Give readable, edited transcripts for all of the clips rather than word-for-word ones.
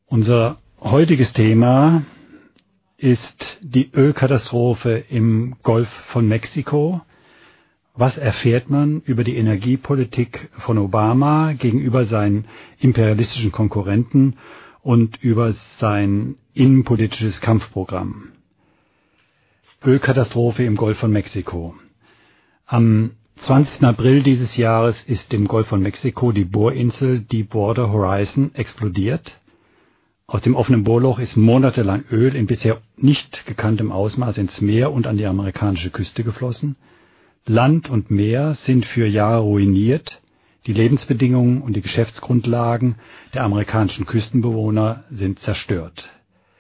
Unser heutiges Thema ist die Ölkatastrophe im Golf von Mexiko. Was erfährt man über die Energiepolitik von Obama gegenüber seinen imperialistischen Konkurrenten und über sein innenpolitisches Kampfprogramm? Ölkatastrophe im Golf von Mexiko. Am 20. April dieses Jahres ist im Golf von Mexiko die Bohrinsel Deepwater Horizon explodiert. Aus dem offenen Bohrloch ist monatelang Öl in bisher nicht gekanntem Ausmaß ins Meer und an die amerikanische Küste geflossen. Land und Meer sind für Jahre ruiniert. Die Lebensbedingungen und die Geschäftsgrundlagen der amerikanischen Küstenbewohner sind zerstört.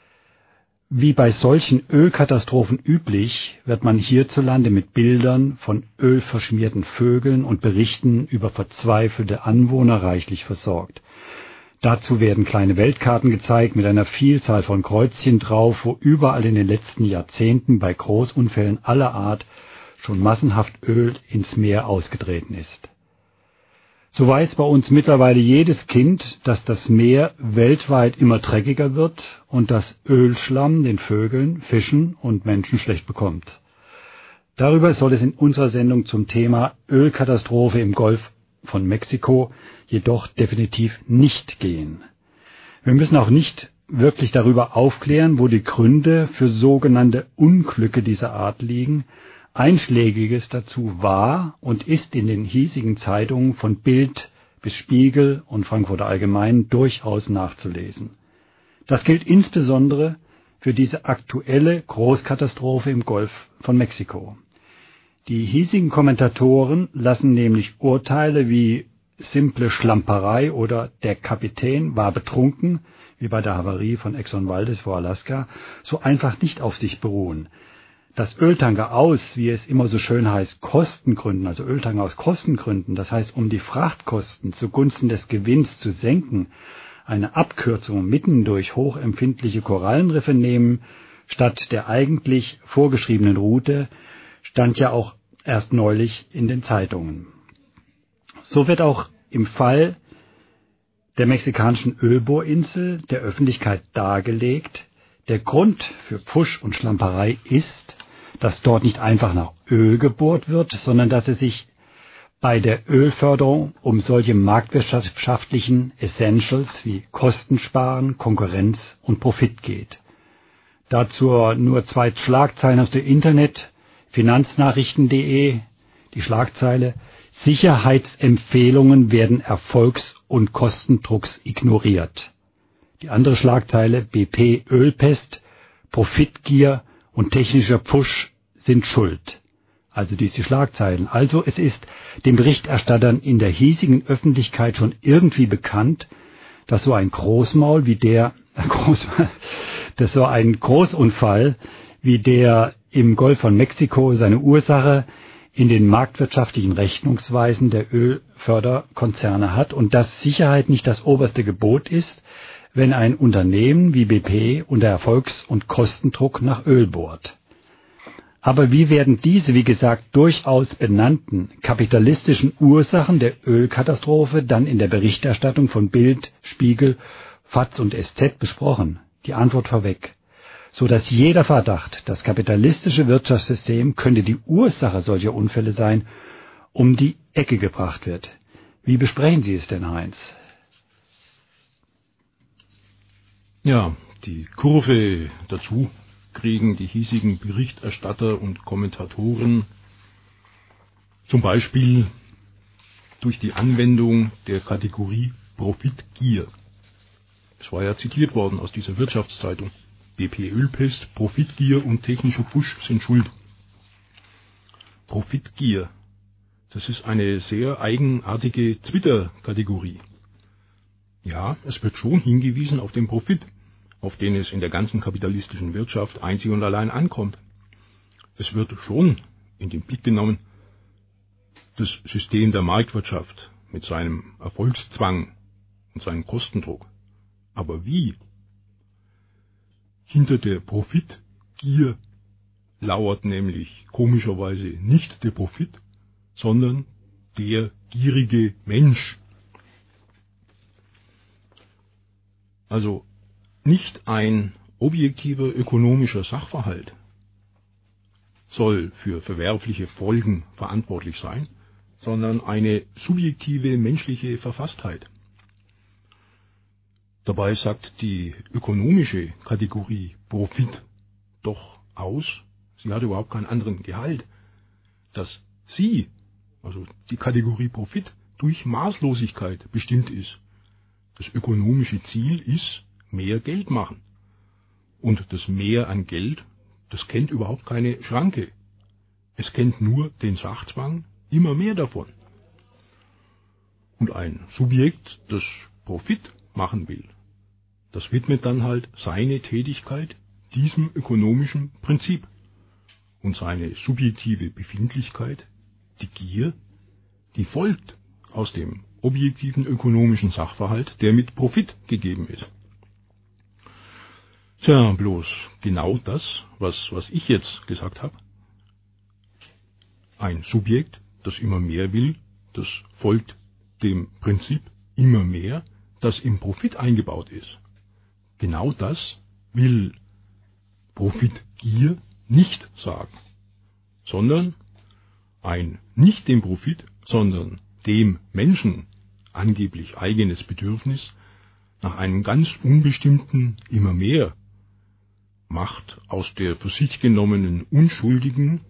Wie bei solchen Ölkatastrophen üblich, wird man hierzulande mit Bildern von ölverschmierten Vögeln und Berichten über verzweifelte Anwohner reichlich versorgt. Dazu werden kleine Weltkarten gezeigt mit einer Vielzahl von Kreuzchen drauf, wo überall in den letzten Jahrzehnten bei Großunfällen aller Art schon massenhaft Öl ins Meer ausgetreten ist. So weiß bei uns mittlerweile jedes Kind, dass das Meer weltweit immer dreckiger wird und dass Ölschlamm den Vögeln, Fischen und Menschen schlecht bekommt. Darüber soll es in unserer Sendung zum Thema Ölkatastrophe im Golf von Mexiko jedoch definitiv nicht gehen. Wir müssen auch nicht wirklich darüber aufklären, wo die Gründe für sogenannte Unglücke dieser Art liegen. Einschlägiges dazu war und ist in den hiesigen Zeitungen von Bild bis Spiegel und Frankfurter Allgemeinen durchaus nachzulesen. Das gilt insbesondere für diese aktuelle Großkatastrophe im Golf von Mexiko. Die hiesigen Kommentatoren lassen nämlich Urteile wie simple Schlamperei oder der Kapitän war betrunken, wie bei der Havarie von Exxon Valdez vor Alaska, so einfach nicht auf sich beruhen. Dass Öltanker aus, wie es immer so schön heißt, Kostengründen, also Öltanker aus Kostengründen, das heißt, um die Frachtkosten zugunsten des Gewinns zu senken, eine Abkürzung mitten durch hochempfindliche Korallenriffe nehmen, statt der eigentlich vorgeschriebenen Route, stand ja auch erst neulich in den Zeitungen. So wird auch im Fall der mexikanischen Ölbohrinsel der Öffentlichkeit dargelegt, der Grund für Pfusch und Schlamperei ist, dass dort nicht einfach nach Öl gebohrt wird, sondern dass es sich bei der Ölförderung um solche marktwirtschaftlichen Essentials wie Kostensparen, Konkurrenz und Profit geht. Dazu nur zwei Schlagzeilen aus dem Internet, finanznachrichten.de, die Schlagzeile: Sicherheitsempfehlungen werden Erfolgs- und Kostendrucks ignoriert. Die andere Schlagzeile: BP Ölpest, Profitgier und technischer Pfusch sind schuld. Also diese Schlagzeilen. Also es ist den Berichterstattern in der hiesigen Öffentlichkeit schon irgendwie bekannt, dass so ein Großmaul wie dass so ein Großunfall wie der im Golf von Mexiko seine Ursache in den marktwirtschaftlichen Rechnungsweisen der Ölförderkonzerne hat und dass Sicherheit nicht das oberste Gebot ist, wenn ein Unternehmen wie BP unter Erfolgs- und Kostendruck nach Öl bohrt. Aber wie werden diese, wie gesagt, durchaus benannten kapitalistischen Ursachen der Ölkatastrophe dann in der Berichterstattung von Bild, Spiegel, FAZ und SZ besprochen? Die Antwort vorweg: So dass jeder Verdacht, das kapitalistische Wirtschaftssystem könnte die Ursache solcher Unfälle sein, um die Ecke gebracht wird. Wie besprechen Sie es denn, Heinz? Ja, die Kurve dazu kriegen die hiesigen Berichterstatter und Kommentatoren zum Beispiel durch die Anwendung der Kategorie Profitgier. Es war ja zitiert worden aus dieser Wirtschaftszeitung. BP Ölpest, Profitgier und technischer Pfusch sind schuld. Profitgier, das ist eine sehr eigenartige Twitter-Kategorie. Ja, es wird schon hingewiesen auf den Profit, auf den es in der ganzen kapitalistischen Wirtschaft einzig und allein ankommt. Es wird schon in den Blick genommen, das System der Marktwirtschaft mit seinem Erfolgszwang und seinem Kostendruck. Aber wie? Hinter der Profitgier lauert nämlich komischerweise nicht der Profit, sondern der gierige Mensch. Also Nicht ein objektiver ökonomischer Sachverhalt soll für verwerfliche Folgen verantwortlich sein, sondern eine subjektive menschliche Verfasstheit. Dabei sagt die ökonomische Kategorie Profit doch aus, sie hat überhaupt keinen anderen Gehalt, dass sie, also die Kategorie Profit, durch Maßlosigkeit bestimmt ist. Das ökonomische Ziel ist mehr Geld machen. Und das Mehr an Geld, das kennt überhaupt keine Schranke. Es kennt nur den Sachzwang, immer mehr davon. Und ein Subjekt, das Profit machen will, das widmet dann halt seine Tätigkeit diesem ökonomischen Prinzip. Und seine subjektive Befindlichkeit, die Gier, die folgt aus dem objektiven ökonomischen Sachverhalt, der mit Profit gegeben ist. Tja, bloß genau das, was ich jetzt gesagt habe. Ein Subjekt, das immer mehr will, das folgt dem Prinzip immer mehr, das im Profit eingebaut ist. Genau das will Profitgier nicht sagen, sondern ein nicht dem Profit, sondern dem Menschen angeblich eigenes Bedürfnis nach einem ganz unbestimmten immer mehr macht aus der für sich genommenen unschuldigen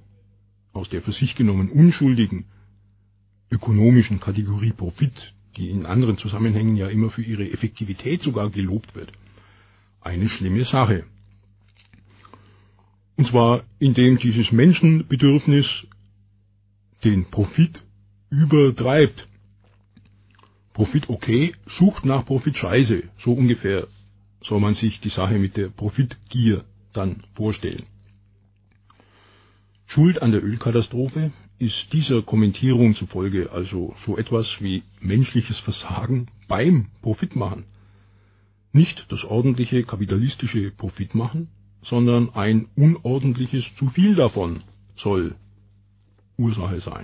ökonomischen Kategorie Profit, die in anderen Zusammenhängen ja immer für ihre Effektivität sogar gelobt wird, eine schlimme Sache. Und zwar, indem dieses Menschenbedürfnis den Profit übertreibt. Profit okay, Sucht nach Profit scheiße, so ungefähr soll man sich die Sache mit der Profitgier dann vorstellen. Schuld an der Ölkatastrophe ist dieser Kommentierung zufolge also so etwas wie menschliches Versagen beim Profitmachen. Nicht das ordentliche kapitalistische Profitmachen, sondern ein unordentliches zu viel davon soll Ursache sein.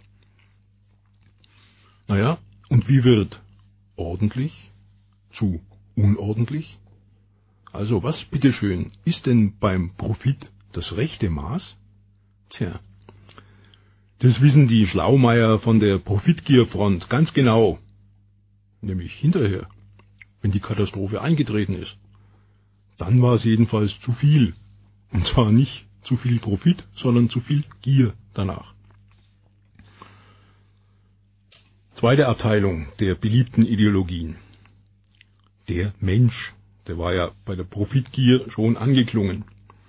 Naja, und wie wird ordentlich zu unordentlich? Also was, bitteschön, ist denn beim Profit das rechte Maß? Tja, das wissen die Schlaumeier von der Profitgierfront ganz genau, nämlich hinterher, wenn die Katastrophe eingetreten ist. Dann war es jedenfalls zu viel, und zwar nicht zu viel Profit, sondern zu viel Gier danach. Zweite Abteilung der beliebten Ideologien. Der Mensch, der war ja bei der Profitgier schon angeklungen.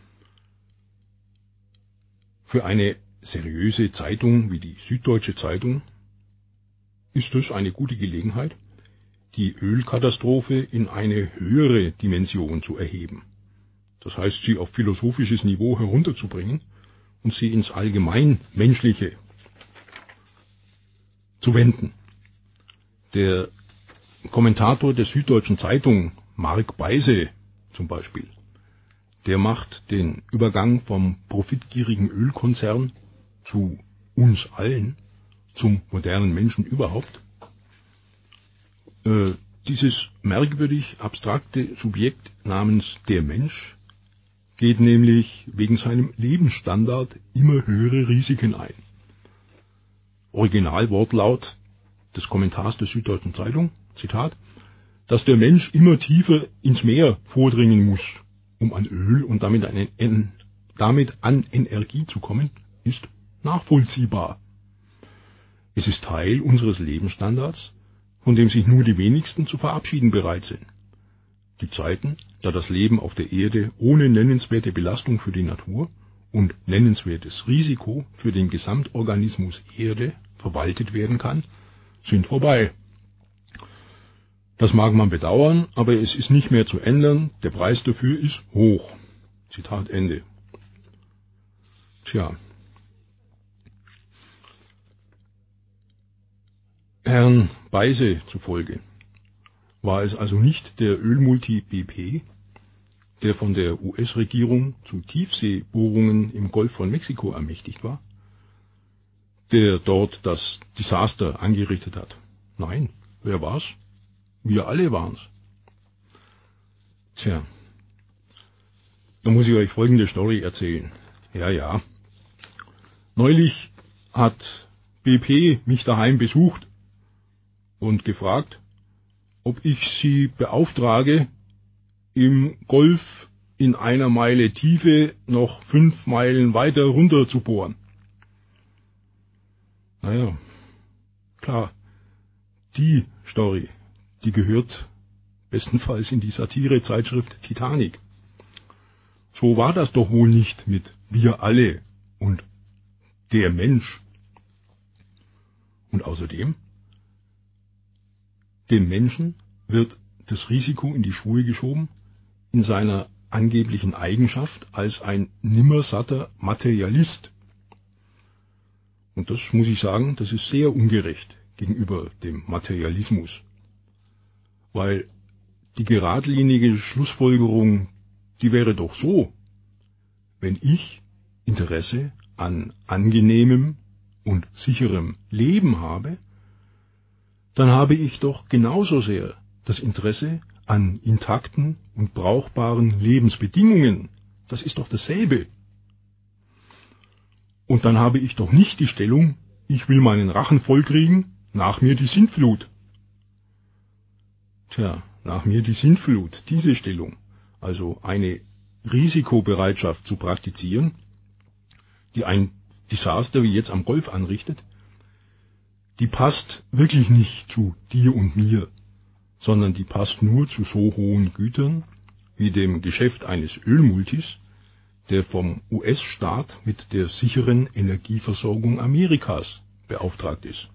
Für eine seriöse Zeitung wie die Süddeutsche Zeitung ist das eine gute Gelegenheit, die Ölkatastrophe in eine höhere Dimension zu erheben. Das heißt, sie auf philosophisches Niveau herunterzubringen und sie ins allgemein Menschliche zu wenden. Der Kommentator der Süddeutschen Zeitung, Mark Beise zum Beispiel, der macht den Übergang vom profitgierigen Ölkonzern zu uns allen, zum modernen Menschen überhaupt. Dieses merkwürdig abstrakte Subjekt namens der Mensch geht nämlich wegen seinem Lebensstandard immer höhere Risiken ein. Originalwortlaut des Kommentars der Süddeutschen Zeitung, Zitat, dass der Mensch immer tiefer ins Meer vordringen muss, um an Öl und damit an Energie zu kommen, ist nachvollziehbar. Es ist Teil unseres Lebensstandards, von dem sich nur die wenigsten zu verabschieden bereit sind. Die Zeiten, da das Leben auf der Erde ohne nennenswerte Belastung für die Natur und nennenswertes Risiko für den Gesamtorganismus Erde verwaltet werden kann, sind vorbei. Das mag man bedauern, aber es ist nicht mehr zu ändern, der Preis dafür ist hoch. Zitat Ende. Tja. Herrn Beise zufolge war es also nicht der Ölmulti BP, der von der US-Regierung zu Tiefseebohrungen im Golf von Mexiko ermächtigt war, der dort das Desaster angerichtet hat. Nein, wer war's? Wir alle waren's. Tja, Da muss ich euch folgende Story erzählen. Ja. Neulich hat BP mich daheim besucht und gefragt, ob ich sie beauftrage, im Golf in 1 Meile Tiefe noch 5 Meilen weiter runter zu bohren. Naja, klar, die Story, die gehört bestenfalls in die Satirezeitschrift Titanic. So war das doch wohl nicht mit wir alle und der Mensch. Und außerdem, dem Menschen wird das Risiko in die Schuhe geschoben, in seiner angeblichen Eigenschaft als ein nimmersatter Materialist. Und das muss ich sagen, das ist sehr ungerecht gegenüber dem Materialismus. Weil die geradlinige Schlussfolgerung, die wäre doch so, wenn ich Interesse an angenehmem und sicherem Leben habe, dann habe ich doch genauso sehr das Interesse an intakten und brauchbaren Lebensbedingungen. Das ist doch dasselbe. Und dann habe ich doch nicht die Stellung, ich will meinen Rachen vollkriegen, nach mir die Sintflut. Tja, nach mir die Sintflut, diese Stellung, also eine Risikobereitschaft zu praktizieren, die ein Desaster wie jetzt am Golf anrichtet, die passt wirklich nicht zu dir und mir, sondern die passt nur zu so hohen Gütern wie dem Geschäft eines Ölmultis, der vom US-Staat mit der sicheren Energieversorgung Amerikas beauftragt ist.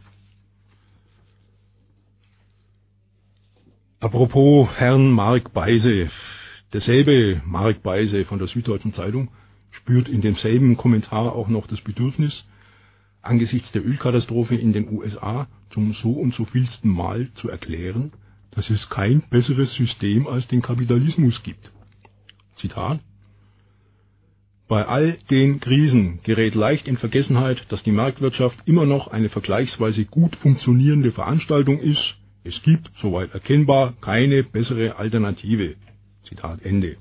Apropos Herrn Mark Beise, derselbe Mark Beise von der Süddeutschen Zeitung spürt in demselben Kommentar auch noch das Bedürfnis, angesichts der Ölkatastrophe in den USA zum so und so vielsten Mal zu erklären, dass es kein besseres System als den Kapitalismus gibt. Zitat: Bei all den Krisen gerät leicht in Vergessenheit, dass die Marktwirtschaft immer noch eine vergleichsweise gut funktionierende Veranstaltung ist. Es gibt, soweit erkennbar, keine bessere Alternative. Zitat Ende.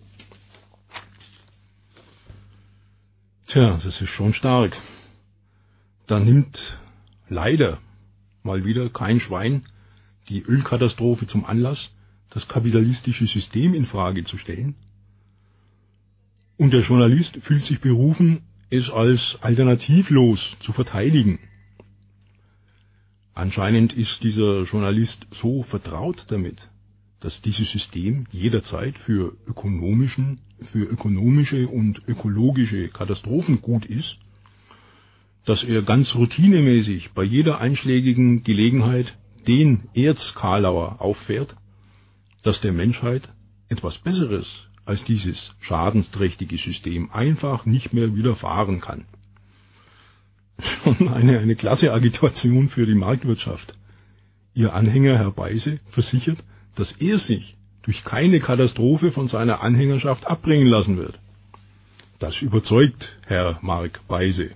Tja, das ist schon stark. Da nimmt leider mal wieder kein Schwein die Ölkatastrophe zum Anlass, das kapitalistische System in Frage zu stellen. Und der Journalist fühlt sich berufen, es als alternativlos zu verteidigen. Anscheinend ist dieser Journalist so vertraut damit, dass dieses System jederzeit für ökonomische und ökologische Katastrophen gut ist, dass er ganz routinemäßig bei jeder einschlägigen Gelegenheit den Erzkarlauer auffährt, dass der Menschheit etwas Besseres als dieses schadensträchtige System einfach nicht mehr widerfahren kann. Schon eine klasse Agitation für die Marktwirtschaft. Ihr Anhänger Herr Beise versichert, dass er sich durch keine Katastrophe von seiner Anhängerschaft abbringen lassen wird. Das überzeugt Herr Mark Beise.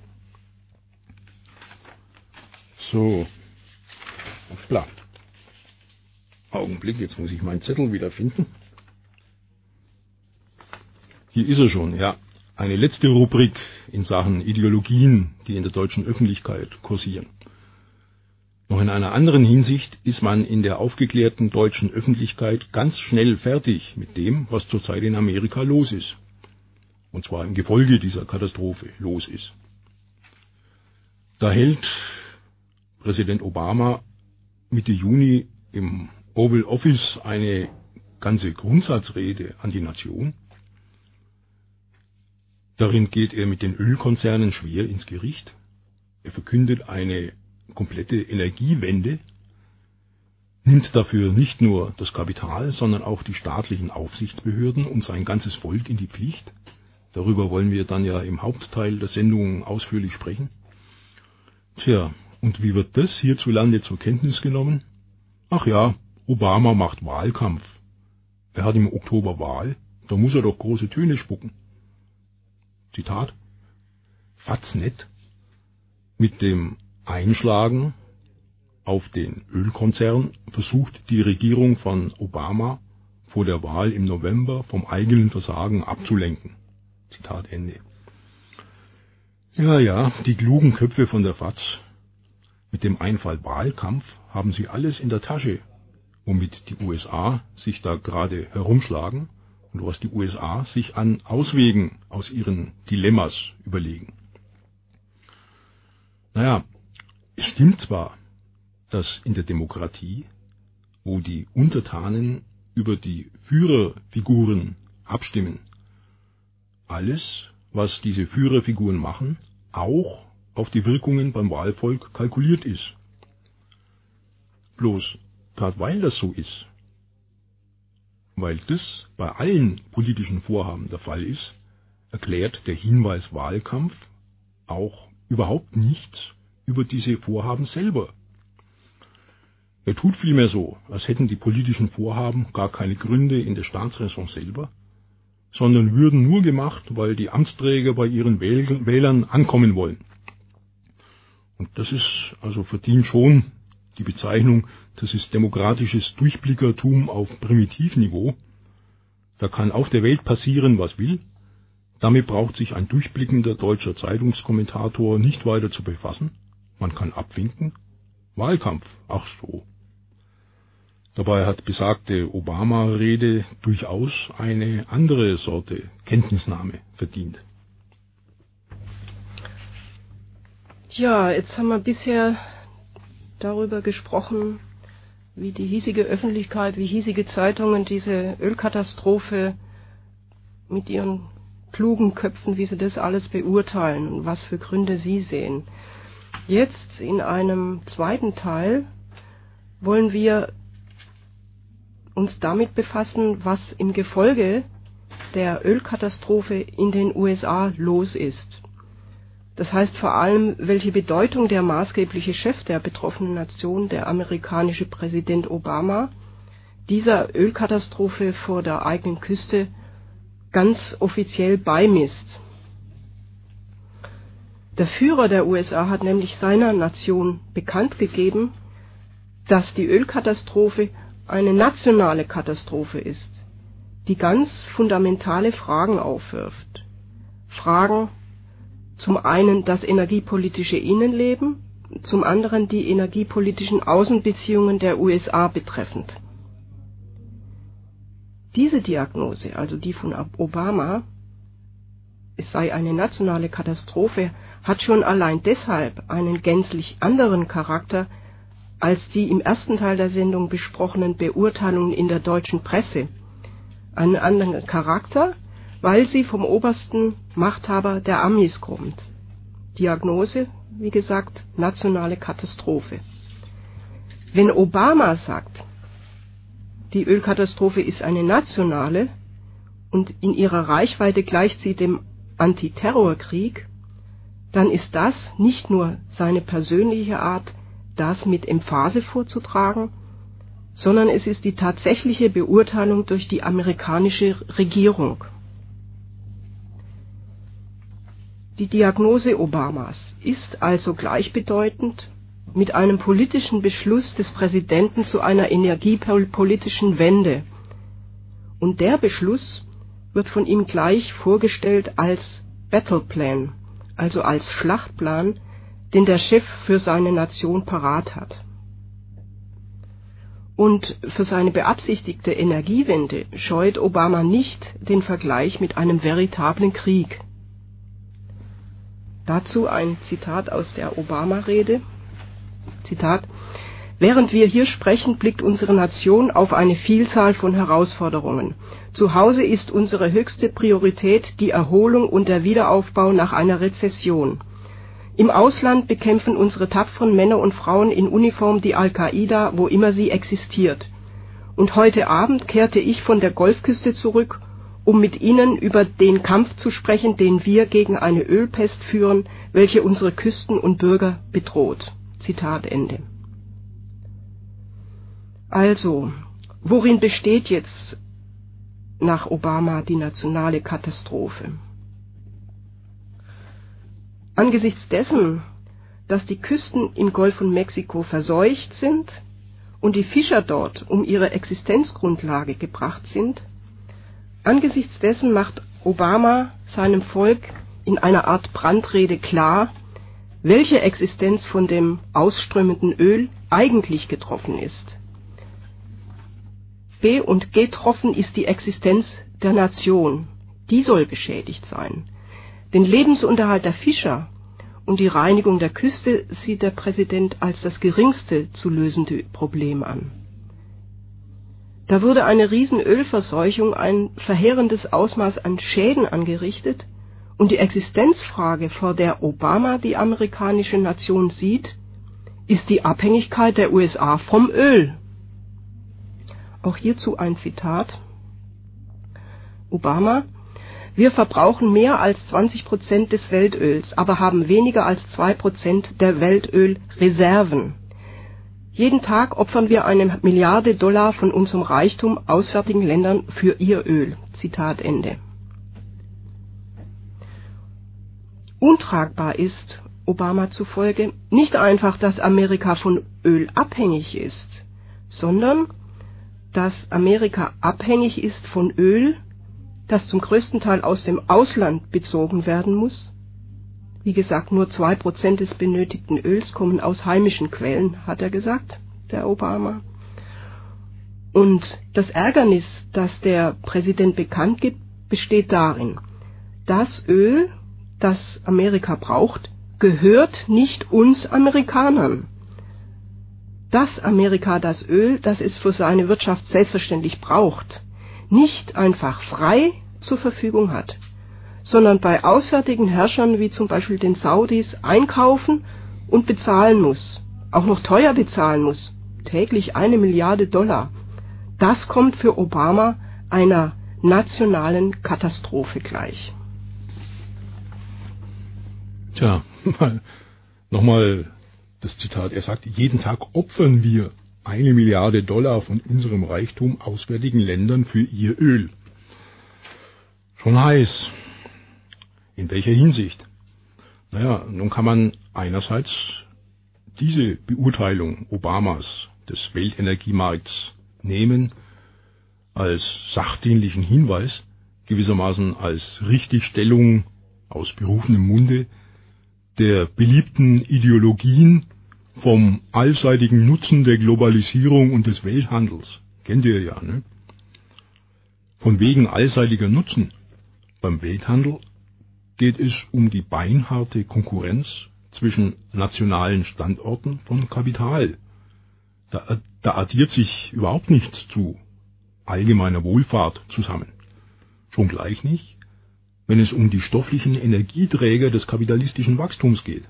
So. Hoppla. Augenblick, jetzt muss ich meinen Zettel wieder finden. Hier ist er schon, ja. Eine letzte Rubrik in Sachen Ideologien, die in der deutschen Öffentlichkeit kursieren. Noch in einer anderen Hinsicht ist man in der aufgeklärten deutschen Öffentlichkeit ganz schnell fertig mit dem, was zurzeit in Amerika los ist. Und zwar im Gefolge dieser Katastrophe los ist. Da hält Präsident Obama Mitte Juni im Oval Office eine ganze Grundsatzrede an die Nation. Darin geht er mit den Ölkonzernen schwer ins Gericht. Er verkündet eine komplette Energiewende, nimmt dafür nicht nur das Kapital, sondern auch die staatlichen Aufsichtsbehörden und sein ganzes Volk in die Pflicht. Darüber wollen wir dann ja im Hauptteil der Sendung ausführlich sprechen. Tja, und wie wird das hierzulande zur Kenntnis genommen? Ach ja, Obama macht Wahlkampf. Er hat im Oktober Wahl, da muss er doch große Töne spucken. Zitat: Faznet mit dem Einschlagen auf den Ölkonzern versucht die Regierung von Obama vor der Wahl im November vom eigenen Versagen abzulenken. Zitat Ende. Ja, die klugen Köpfe von der FAZ. Mit dem Einfall Wahlkampf haben sie alles in der Tasche, womit die USA sich da gerade herumschlagen und was die USA sich an Auswegen aus ihren Dilemmas überlegen. Es stimmt zwar, dass in der Demokratie, wo die Untertanen über die Führerfiguren abstimmen, alles, was diese Führerfiguren machen, auch auf die Wirkungen beim Wahlvolk kalkuliert ist. Bloß, gerade weil das so ist, weil das bei allen politischen Vorhaben der Fall ist, erklärt der Hinweis Wahlkampf auch überhaupt nichts über diese Vorhaben selber. Er tut vielmehr so, als hätten die politischen Vorhaben gar keine Gründe in der Staatsräson selber, sondern würden nur gemacht, weil die Amtsträger bei ihren Wählern ankommen wollen. Und das ist also verdient schon die Bezeichnung, das ist demokratisches Durchblickertum auf Primitivniveau. Da kann auf der Welt passieren, was will. Damit braucht sich ein durchblickender deutscher Zeitungskommentator nicht weiter zu befassen. Man kann abwinken. Wahlkampf, ach so. Dabei hat besagte Obama-Rede durchaus eine andere Sorte Kenntnisnahme verdient. Ja, jetzt haben wir bisher darüber gesprochen, wie die hiesige Öffentlichkeit, wie hiesige Zeitungen diese Ölkatastrophe mit ihren klugen Köpfen, wie sie das alles beurteilen und was für Gründe sie sehen. Jetzt in einem zweiten Teil wollen wir uns damit befassen, was im Gefolge der Ölkatastrophe in den USA los ist. Das heißt vor allem, welche Bedeutung der maßgebliche Chef der betroffenen Nation, der amerikanische Präsident Obama, dieser Ölkatastrophe vor der eigenen Küste ganz offiziell beimisst. Der Führer der USA hat nämlich seiner Nation bekannt gegeben, dass die Ölkatastrophe eine nationale Katastrophe ist, die ganz fundamentale Fragen aufwirft. Fragen zum einen das energiepolitische Innenleben, zum anderen die energiepolitischen Außenbeziehungen der USA betreffend. Diese Diagnose, also die von Obama, es sei eine nationale Katastrophe, hat schon allein deshalb einen gänzlich anderen Charakter als die im ersten Teil der Sendung besprochenen Beurteilungen in der deutschen Presse. Einen anderen Charakter, weil sie vom obersten Machthaber der Amis kommt. Diagnose, wie gesagt, nationale Katastrophe. Wenn Obama sagt, die Ölkatastrophe ist eine nationale und in ihrer Reichweite gleicht sie dem Antiterrorkrieg, dann ist das nicht nur seine persönliche Art, das mit Emphase vorzutragen, sondern es ist die tatsächliche Beurteilung durch die amerikanische Regierung. Die Diagnose Obamas ist also gleichbedeutend mit einem politischen Beschluss des Präsidenten zu einer energiepolitischen Wende. Und der Beschluss wird von ihm gleich vorgestellt als Battleplan, also als Schlachtplan, den der Chef für seine Nation parat hat. Und für seine beabsichtigte Energiewende scheut Obama nicht den Vergleich mit einem veritablen Krieg. Dazu ein Zitat aus der Obama-Rede. Zitat: Während wir hier sprechen, blickt unsere Nation auf eine Vielzahl von Herausforderungen. Zu Hause ist unsere höchste Priorität die Erholung und der Wiederaufbau nach einer Rezession. Im Ausland bekämpfen unsere tapferen Männer und Frauen in Uniform die Al-Qaida, wo immer sie existiert. Und heute Abend kehrte ich von der Golfküste zurück, um mit Ihnen über den Kampf zu sprechen, den wir gegen eine Ölpest führen, welche unsere Küsten und Bürger bedroht. Zitat Ende. Also, worin besteht jetzt nach Obama die nationale Katastrophe? Angesichts dessen, dass die Küsten im Golf von Mexiko verseucht sind und die Fischer dort um ihre Existenzgrundlage gebracht sind, angesichts dessen macht Obama seinem Volk in einer Art Brandrede klar, welche Existenz von dem ausströmenden Öl eigentlich getroffen ist. Und getroffen ist die Existenz der Nation. Die soll beschädigt sein. Den Lebensunterhalt der Fischer und die Reinigung der Küste sieht der Präsident als das geringste zu lösende Problem an. Da wurde eine Riesenölverseuchung, ein verheerendes Ausmaß an Schäden angerichtet, und die Existenzfrage, vor der Obama die amerikanische Nation sieht, ist die Abhängigkeit der USA vom Öl. Auch hierzu ein Zitat. Obama: Wir verbrauchen mehr als 20% des Weltöls, aber haben weniger als 2% der Weltölreserven. Jeden Tag opfern wir $1 Milliarde von unserem Reichtum auswärtigen Ländern für ihr Öl. Zitat Ende. Untragbar ist, Obama zufolge, nicht einfach, dass Amerika von Öl abhängig ist, sondern dass Amerika abhängig ist von Öl, das zum größten Teil aus dem Ausland bezogen werden muss. Wie gesagt, nur 2% des benötigten Öls kommen aus heimischen Quellen, hat er gesagt, der Obama. Und das Ärgernis, das der Präsident bekannt gibt, besteht darin: Das Öl, das Amerika braucht, gehört nicht uns Amerikanern. Dass Amerika das Öl, das es für seine Wirtschaft selbstverständlich braucht, nicht einfach frei zur Verfügung hat, sondern bei auswärtigen Herrschern wie zum Beispiel den Saudis einkaufen und bezahlen muss, auch noch teuer bezahlen muss, täglich $1 Milliarde. Das kommt für Obama einer nationalen Katastrophe gleich. Tja, nochmal das Zitat. Er sagt, jeden Tag opfern wir $1 Milliarde von unserem Reichtum auswärtigen Ländern für ihr Öl. Schon heiß. In welcher Hinsicht? Naja, nun kann man einerseits diese Beurteilung Obamas des Weltenergiemarkts nehmen als sachdienlichen Hinweis, gewissermaßen als Richtigstellung aus berufenem Munde der beliebten Ideologien vom allseitigen Nutzen der Globalisierung und des Welthandels. Kennt ihr ja, ne? Von wegen allseitiger Nutzen. Beim Welthandel geht es um die beinharte Konkurrenz zwischen nationalen Standorten von Kapital. Da addiert sich überhaupt nichts zu allgemeiner Wohlfahrt zusammen. Schon gleich nicht, wenn es um die stofflichen Energieträger des kapitalistischen Wachstums geht.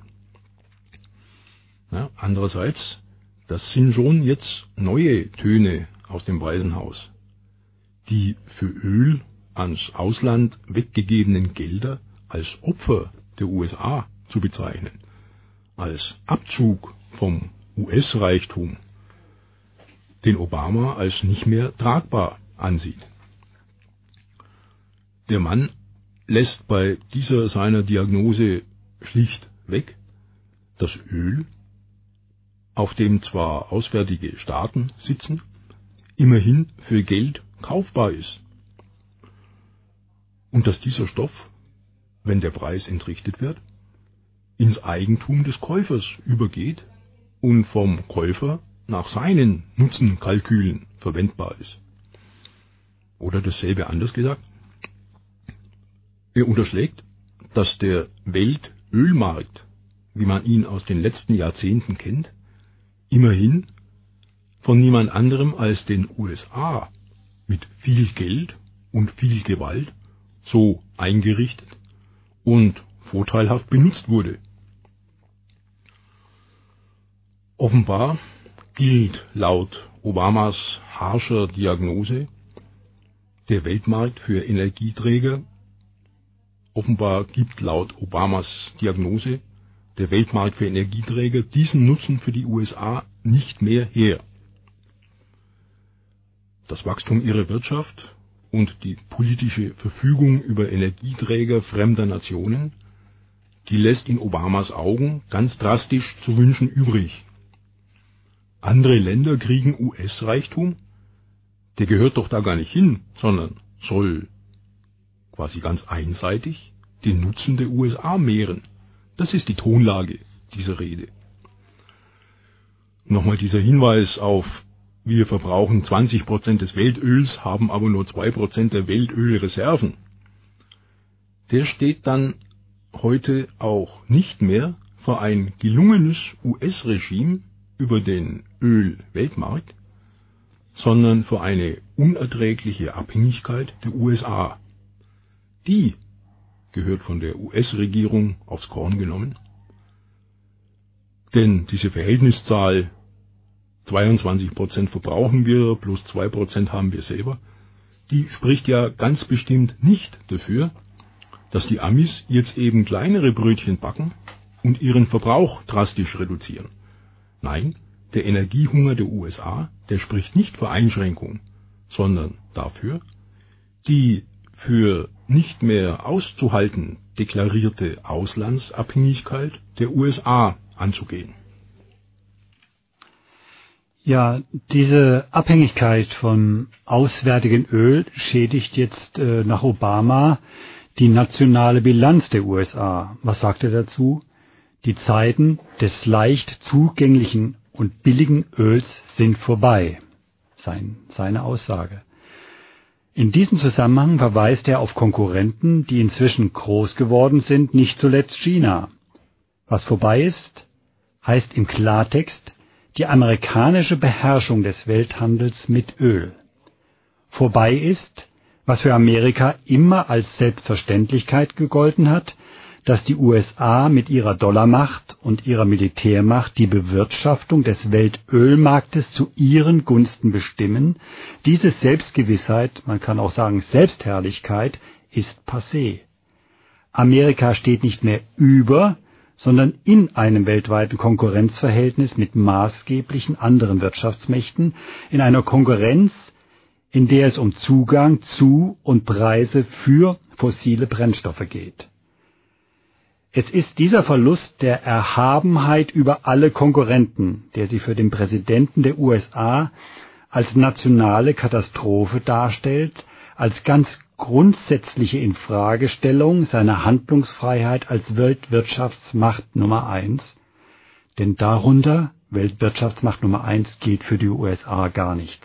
Ja, andererseits, das sind schon jetzt neue Töne aus dem Weißen Haus, die für Öl ans Ausland weggegebenen Gelder als Opfer der USA zu bezeichnen, als Abzug vom US-Reichtum, den Obama als nicht mehr tragbar ansieht. Der Mann lässt bei dieser seiner Diagnose schlicht weg, dass Öl, auf dem zwar auswärtige Staaten sitzen, immerhin für Geld kaufbar ist. Und dass dieser Stoff, wenn der Preis entrichtet wird, ins Eigentum des Käufers übergeht und vom Käufer nach seinen Nutzenkalkülen verwendbar ist. Oder dasselbe anders gesagt: Er unterschlägt, dass der Weltölmarkt, wie man ihn aus den letzten Jahrzehnten kennt, immerhin von niemand anderem als den USA mit viel Geld und viel Gewalt so eingerichtet und vorteilhaft benutzt wurde. Offenbar gilt laut Obamas harscher Diagnose der Weltmarkt für Energieträger. Offenbar gibt laut Obamas Diagnose der Weltmarkt für Energieträger diesen Nutzen für die USA nicht mehr her. Das Wachstum ihrer Wirtschaft und die politische Verfügung über Energieträger fremder Nationen, die lässt in Obamas Augen ganz drastisch zu wünschen übrig. andere Länder kriegen US-Reichtum, der gehört doch da gar nicht hin, sondern soll quasi ganz einseitig den Nutzen der USA mehren. Das ist die Tonlage dieser Rede. Nochmal dieser Hinweis auf, wir verbrauchen 20% des Weltöls, haben aber nur 2% der Weltölreserven. Der steht dann heute auch nicht mehr für ein gelungenes US-Regime über den Ölweltmarkt, sondern für eine unerträgliche Abhängigkeit der USA. Die gehört von der US-Regierung aufs Korn genommen. Denn diese Verhältniszahl 22% verbrauchen wir, plus 2% haben wir selber, die spricht ja ganz bestimmt nicht dafür, dass die Amis jetzt eben kleinere Brötchen backen und ihren Verbrauch drastisch reduzieren. Nein, der Energiehunger der USA, der spricht nicht für Einschränkung, sondern dafür, die für nicht mehr auszuhalten deklarierte Auslandsabhängigkeit der USA anzugehen. Ja, diese Abhängigkeit von auswärtigem Öl schädigt jetzt nach Obama die nationale Bilanz der USA. Was sagt er dazu? Die Zeiten des leicht zugänglichen und billigen Öls sind vorbei. Seine Aussage. In diesem Zusammenhang verweist er auf Konkurrenten, die inzwischen groß geworden sind, nicht zuletzt China. Was vorbei ist, heißt im Klartext die amerikanische Beherrschung des Welthandels mit Öl. Vorbei ist, was für Amerika immer als Selbstverständlichkeit gegolten hat, dass die USA mit ihrer Dollarmacht und ihrer Militärmacht die Bewirtschaftung des Weltölmarktes zu ihren Gunsten bestimmen. Diese Selbstgewissheit, man kann auch sagen Selbstherrlichkeit, ist passé. Amerika steht nicht mehr über, sondern in einem weltweiten Konkurrenzverhältnis mit maßgeblichen anderen Wirtschaftsmächten, in einer Konkurrenz, in der es um Zugang zu und Preise für fossile Brennstoffe geht. Es ist dieser Verlust der Erhabenheit über alle Konkurrenten, der sich für den Präsidenten der USA als nationale Katastrophe darstellt, als ganz grundsätzliche Infragestellung seiner Handlungsfreiheit als Weltwirtschaftsmacht Nummer 1, denn darunter, Weltwirtschaftsmacht Nummer 1, geht für die USA gar nichts.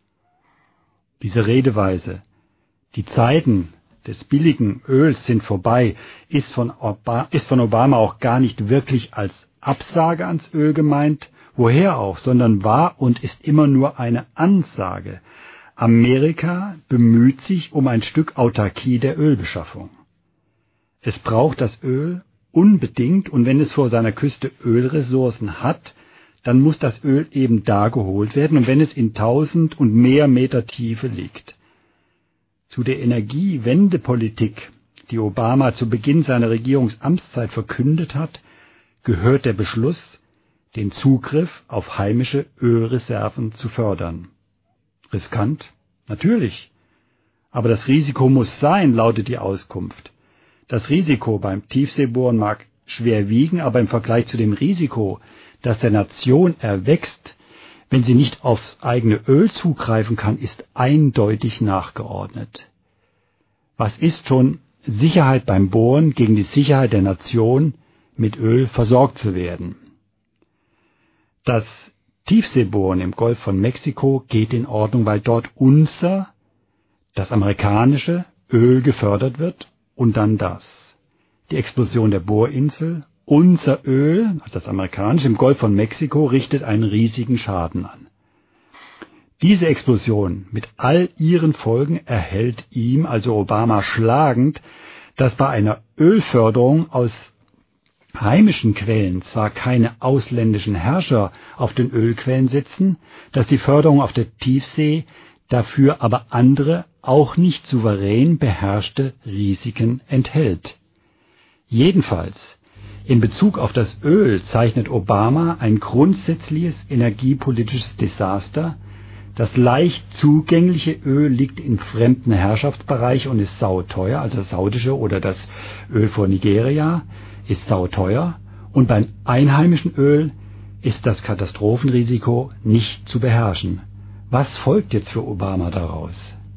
Diese Redeweise, die Zeiten des billigen Öls sind vorbei, ist von Obama auch gar nicht wirklich als Absage ans Öl gemeint, woher auch, sondern war und ist immer nur eine Ansage. Amerika bemüht sich um ein Stück Autarkie der Ölbeschaffung. Es braucht das Öl unbedingt, und wenn es vor seiner Küste Ölressourcen hat, dann muss das Öl eben da geholt werden, und wenn es in 1000 und mehr Meter Tiefe liegt. Zu der Energiewendepolitik, die Obama zu Beginn seiner Regierungsamtszeit verkündet hat, gehört der Beschluss, den Zugriff auf heimische Ölreserven zu fördern. Riskant? Natürlich. Aber das Risiko muss sein, lautet die Auskunft. Das Risiko beim Tiefseebohren mag schwer wiegen, aber im Vergleich zu dem Risiko, das der Nation erwächst, wenn sie nicht aufs eigene Öl zugreifen kann, ist eindeutig nachgeordnet. Was ist schon Sicherheit beim Bohren gegen die Sicherheit der Nation, mit Öl versorgt zu werden? Das Tiefseebohren im Golf von Mexiko geht in Ordnung, weil dort das amerikanische Öl gefördert wird, und dann das. Die Explosion der Bohrinsel, unser Öl, das amerikanische, im Golf von Mexiko, richtet einen riesigen Schaden an. Diese Explosion mit all ihren Folgen erhält ihm, also Obama, schlagend, dass bei einer Ölförderung aus heimischen Quellen zwar keine ausländischen Herrscher auf den Ölquellen sitzen, dass die Förderung auf der Tiefsee dafür aber andere, auch nicht souverän beherrschte Risiken enthält. Jedenfalls in Bezug auf das Öl zeichnet Obama ein grundsätzliches energiepolitisches Desaster. Das leicht zugängliche Öl liegt in fremden Herrschaftsbereich und ist sauteuer, also das saudische oder das Öl von Nigeria ist sauteuer, und beim einheimischen Öl ist das Katastrophenrisiko nicht zu beherrschen. Was folgt jetzt für Obama daraus?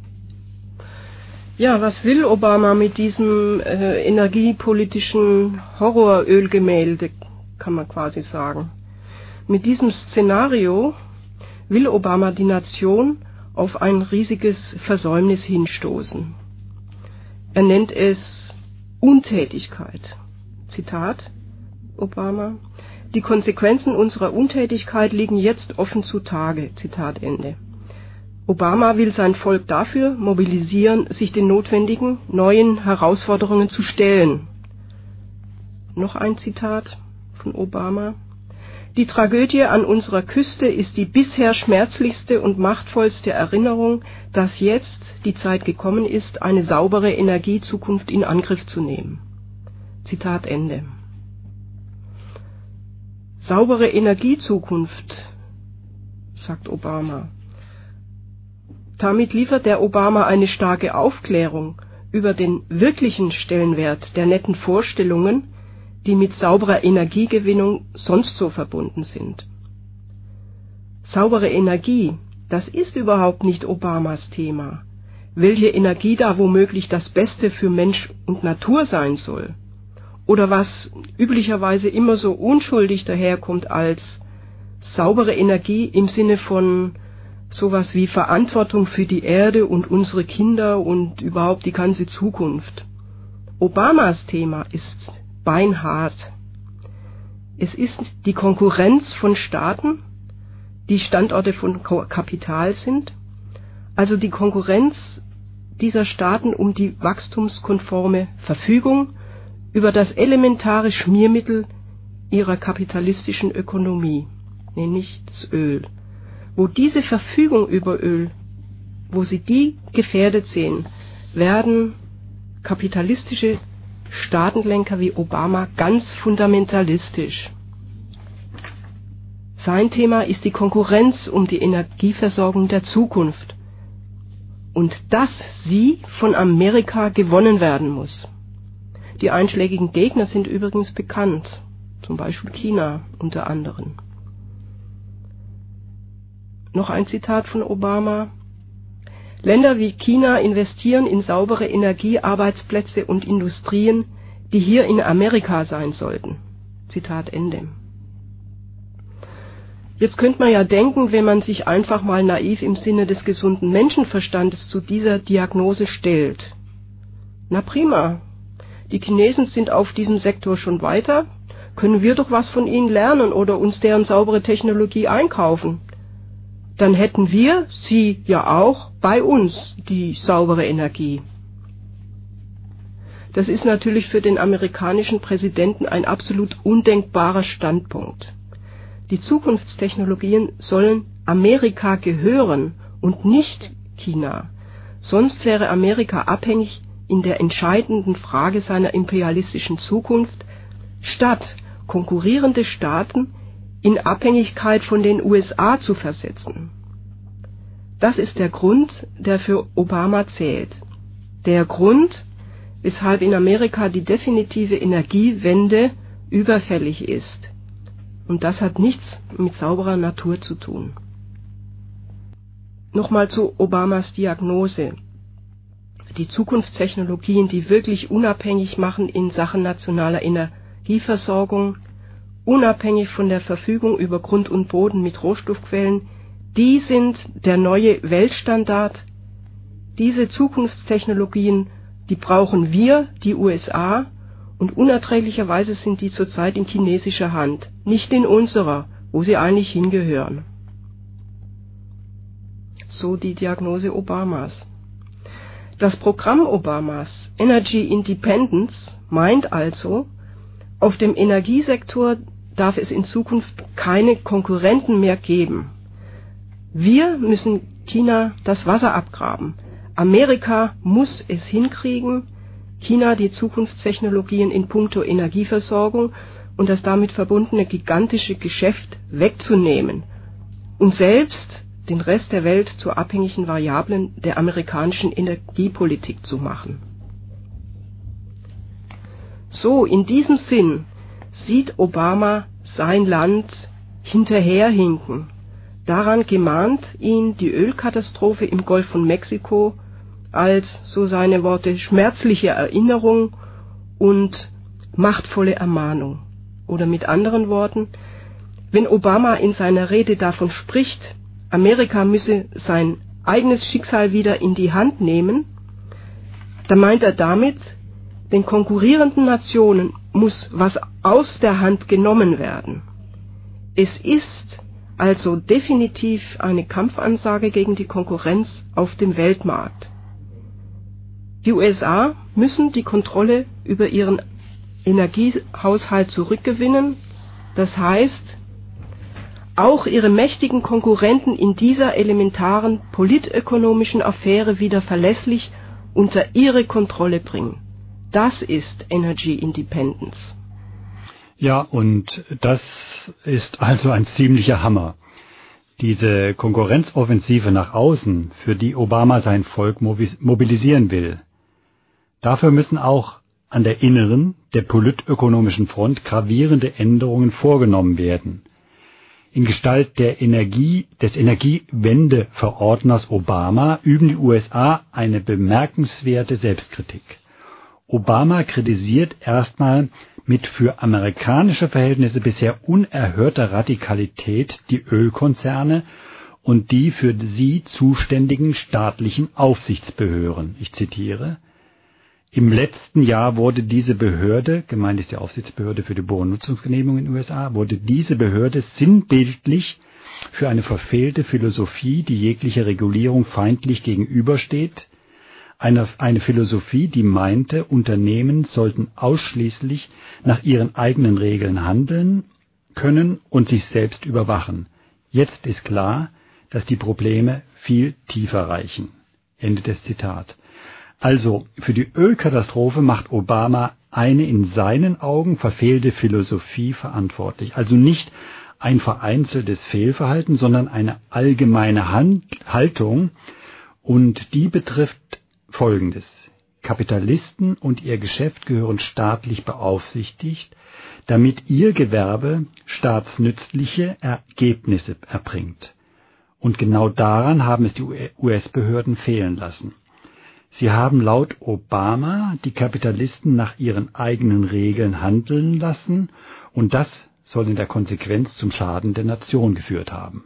Ja, was will Obama mit diesem energiepolitischen Horrorölgemälde, kann man quasi sagen. Mit diesem Szenario will Obama die Nation auf ein riesiges Versäumnis hinstoßen. Er nennt es Untätigkeit. Zitat Obama: Die Konsequenzen unserer Untätigkeit liegen jetzt offen zutage. Zitat Ende. Obama will sein Volk dafür mobilisieren, sich den notwendigen neuen Herausforderungen zu stellen. Noch ein Zitat von Obama: Die Tragödie an unserer Küste ist die bisher schmerzlichste und machtvollste Erinnerung, dass jetzt die Zeit gekommen ist, eine saubere Energiezukunft in Angriff zu nehmen. Zitat Ende. Saubere Energiezukunft, sagt Obama. Damit liefert der Obama eine starke Aufklärung über den wirklichen Stellenwert der netten Vorstellungen, die mit sauberer Energiegewinnung sonst so verbunden sind. Saubere Energie, das ist überhaupt nicht Obamas Thema. Welche Energie da womöglich das Beste für Mensch und Natur sein soll. Oder was üblicherweise immer so unschuldig daherkommt als saubere Energie im Sinne von sowas wie Verantwortung für die Erde und unsere Kinder und überhaupt die ganze Zukunft. Obamas Thema ist beinhart. Es ist die Konkurrenz von Staaten, die Standorte von Kapital sind, also die Konkurrenz dieser Staaten um die wachstumskonforme Verfügung über das elementare Schmiermittel ihrer kapitalistischen Ökonomie, nämlich das Öl. Wo diese Verfügung über Öl, wo sie die gefährdet sehen, werden kapitalistische Staatenlenker wie Obama ganz fundamentalistisch. Sein Thema ist die Konkurrenz um die Energieversorgung der Zukunft und dass sie von Amerika gewonnen werden muss. Die einschlägigen Gegner sind übrigens bekannt, zum Beispiel China unter anderem. Noch ein Zitat von Obama: Länder wie China investieren in saubere Energiearbeitsplätze und Industrien, die hier in Amerika sein sollten. Zitat Ende. Jetzt könnte man ja denken, wenn man sich einfach mal naiv im Sinne des gesunden Menschenverstandes zu dieser Diagnose stellt: Na prima, die Chinesen sind auf diesem Sektor schon weiter, können wir doch was von ihnen lernen oder uns deren saubere Technologie einkaufen. Dann hätten wir sie ja auch bei uns, die saubere Energie. Das ist natürlich für den amerikanischen Präsidenten ein absolut undenkbarer Standpunkt. Die Zukunftstechnologien sollen Amerika gehören und nicht China. Sonst wäre Amerika abhängig in der entscheidenden Frage seiner imperialistischen Zukunft, statt konkurrierende Staaten in Abhängigkeit von den USA zu versetzen. Das ist der Grund, der für Obama zählt. Der Grund, weshalb in Amerika die definitive Energiewende überfällig ist. Und das hat nichts mit sauberer Natur zu tun. Nochmal zu Obamas Diagnose. Die Zukunftstechnologien, die wirklich unabhängig machen in Sachen nationaler Energieversorgung, unabhängig von der Verfügung über Grund und Boden mit Rohstoffquellen, die sind der neue Weltstandard. Diese Zukunftstechnologien, die brauchen wir, die USA, und unerträglicherweise sind die zurzeit in chinesischer Hand, nicht in unserer, wo sie eigentlich hingehören. So die Diagnose Obamas. Das Programm Obamas, Energy Independence, meint also, auf dem Energiesektor darf es in Zukunft keine Konkurrenten mehr geben. Wir müssen China das Wasser abgraben. Amerika muss es hinkriegen, China die Zukunftstechnologien in puncto Energieversorgung und das damit verbundene gigantische Geschäft wegzunehmen und selbst den Rest der Welt zur abhängigen Variablen der amerikanischen Energiepolitik zu machen. So, in diesem Sinn sieht Obama sein Land, hinterherhinken. Daran gemahnt ihn die Ölkatastrophe im Golf von Mexiko als, so seine Worte, schmerzliche Erinnerung und machtvolle Ermahnung. Oder mit anderen Worten, wenn Obama in seiner Rede davon spricht, Amerika müsse sein eigenes Schicksal wieder in die Hand nehmen, dann meint er damit, den konkurrierenden Nationen muss was aus der Hand genommen werden. Es ist also definitiv eine Kampfansage gegen die Konkurrenz auf dem Weltmarkt. Die USA müssen die Kontrolle über ihren Energiehaushalt zurückgewinnen, das heißt, auch ihre mächtigen Konkurrenten in dieser elementaren politökonomischen Affäre wieder verlässlich unter ihre Kontrolle bringen. Das ist Energy Independence. Ja, und das ist also ein ziemlicher Hammer. Diese Konkurrenzoffensive nach außen, für die Obama sein Volk mobilisieren will. Dafür müssen auch an der inneren, der politökonomischen Front gravierende Änderungen vorgenommen werden. In Gestalt des Energiewendeverordners Obama üben die USA eine bemerkenswerte Selbstkritik. Obama kritisiert erstmal mit für amerikanische Verhältnisse bisher unerhörter Radikalität die Ölkonzerne und die für sie zuständigen staatlichen Aufsichtsbehörden. Ich zitiere: Im letzten Jahr wurde diese Behörde, gemeint ist die Aufsichtsbehörde für die Bohrnutzungsgenehmigung in den USA, wurde diese Behörde sinnbildlich für eine verfehlte Philosophie, die jeglicher Regulierung feindlich gegenübersteht, eine Philosophie, die meinte, Unternehmen sollten ausschließlich nach ihren eigenen Regeln handeln können und sich selbst überwachen. Jetzt ist klar, dass die Probleme viel tiefer reichen. Ende des Zitats. Also, für die Ölkatastrophe macht Obama eine in seinen Augen verfehlte Philosophie verantwortlich. Also nicht ein vereinzeltes Fehlverhalten, sondern eine allgemeine Haltung, und die betrifft Folgendes: Kapitalisten und ihr Geschäft gehören staatlich beaufsichtigt, damit ihr Gewerbe staatsnützliche Ergebnisse erbringt. Und genau daran haben es die US-Behörden fehlen lassen. Sie haben laut Obama die Kapitalisten nach ihren eigenen Regeln handeln lassen, und das soll in der Konsequenz zum Schaden der Nation geführt haben.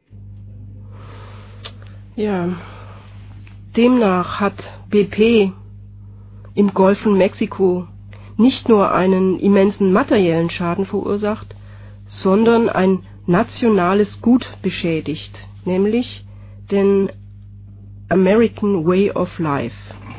Ja, demnach hat BP im Golf von Mexiko nicht nur einen immensen materiellen Schaden verursacht, sondern ein nationales Gut beschädigt, nämlich den American Way of Life.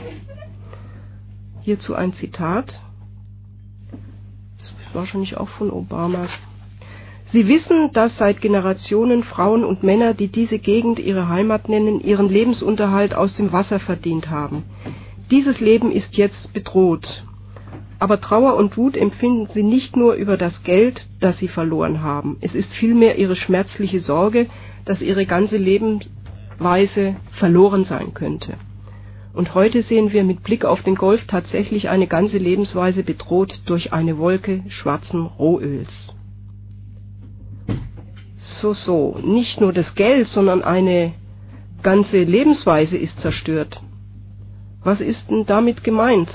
Hierzu ein Zitat, das ist wahrscheinlich auch von Obama. Sie wissen, dass seit Generationen Frauen und Männer, die diese Gegend ihre Heimat nennen, ihren Lebensunterhalt aus dem Wasser verdient haben. Dieses Leben ist jetzt bedroht. Aber Trauer und Wut empfinden sie nicht nur über das Geld, das sie verloren haben. Es ist vielmehr ihre schmerzliche Sorge, dass ihre ganze Lebensweise verloren sein könnte. Und heute sehen wir mit Blick auf den Golf tatsächlich eine ganze Lebensweise bedroht durch eine Wolke schwarzen Rohöls. So, nicht nur das Geld, sondern eine ganze Lebensweise ist zerstört. Was ist denn damit gemeint?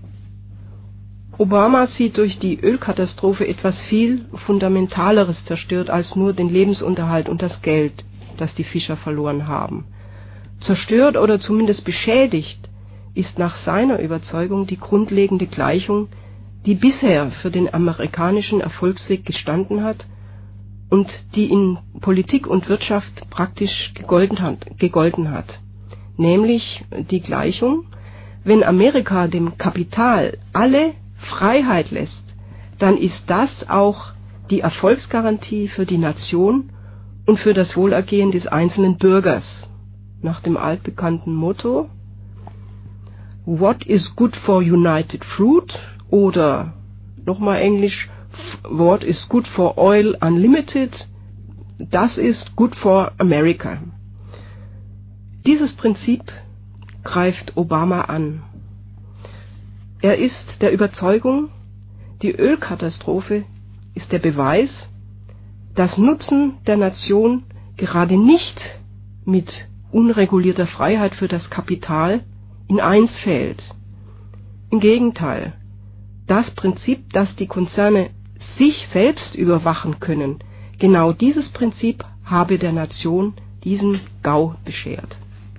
Obama sieht durch die Ölkatastrophe etwas viel Fundamentaleres zerstört als nur den Lebensunterhalt und das Geld, das die Fischer verloren haben. Zerstört oder zumindest beschädigt ist nach seiner Überzeugung die grundlegende Gleichung, die bisher für den amerikanischen Erfolgsweg gestanden hat und die in Politik und Wirtschaft praktisch gegolten hat. Nämlich die Gleichung: Wenn Amerika dem Kapital alle Freiheit lässt, dann ist das auch die Erfolgsgarantie für die Nation und für das Wohlergehen des einzelnen Bürgers. Nach dem altbekannten Motto: What is good for United Fruit? Oder nochmal Englisch: What is good for Oil Unlimited? Das ist good for America. Dieses Prinzip greift Obama an. Er ist der Überzeugung, die Ölkatastrophe ist der Beweis, das Nutzen der Nation gerade nicht mit unregulierter Freiheit für das Kapital in eins fällt. Im Gegenteil, das Prinzip, dass die Konzerne sich selbst überwachen können, genau dieses Prinzip habe der Nation diesen GAU beschert.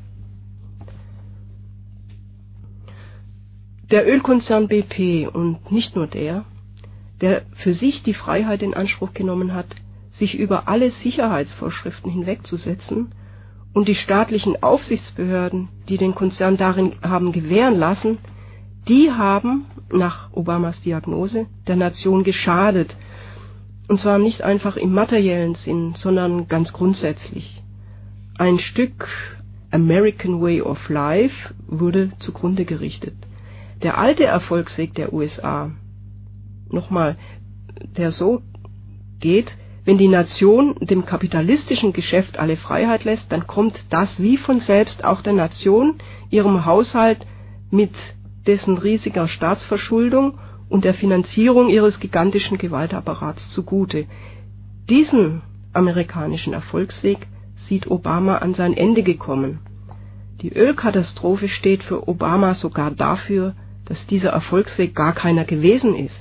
Der Ölkonzern BP und nicht nur der für sich die Freiheit in Anspruch genommen hat, sich über alle Sicherheitsvorschriften hinwegzusetzen und die staatlichen Aufsichtsbehörden, die den Konzern darin haben gewähren lassen, die haben, nach Obamas Diagnose, der Nation geschadet. Und zwar nicht einfach im materiellen Sinn, sondern ganz grundsätzlich. Ein Stück American Way of Life wurde zugrunde gerichtet. Der alte Erfolgsweg der USA, nochmal, der so geht, wenn die Nation dem kapitalistischen Geschäft alle Freiheit lässt, dann kommt das wie von selbst auch der Nation, ihrem Haushalt mit dessen riesiger Staatsverschuldung und der Finanzierung ihres gigantischen Gewaltapparats zugute. Diesen amerikanischen Erfolgsweg sieht Obama an sein Ende gekommen. Die Ölkatastrophe steht für Obama sogar dafür, dass dieser Erfolgsweg gar keiner gewesen ist.